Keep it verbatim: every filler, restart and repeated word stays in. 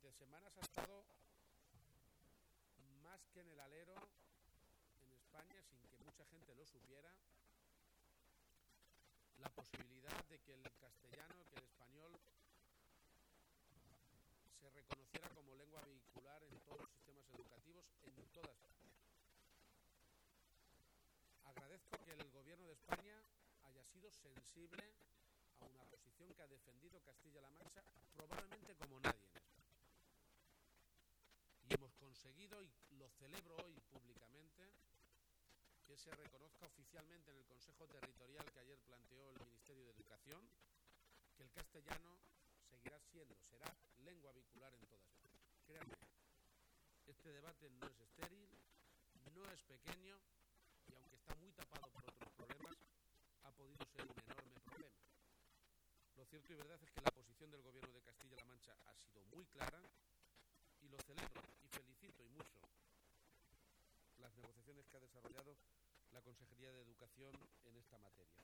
durante semanas ha estado más que en el alero en España, sin que mucha gente lo supiera, la posibilidad de que el castellano, que el español se reconociera como lengua vehicular en todos los sistemas educativos en toda España. Agradezco que el gobierno de España haya sido sensible a una posición que ha defendido Castilla-La Mancha probablemente como nadie en España. Y hemos conseguido, y lo celebro hoy públicamente, que se reconozca oficialmente en el Consejo Territorial que ayer planteó el Ministerio de Educación, que el castellano seguirá siendo, será lengua vehicular en toda España. Créanme, este debate no es estéril, no es pequeño, y aunque está muy tapado por otros problemas, ha podido ser un enorme problema. Lo cierto y verdad es que la posición del gobierno de Castilla-La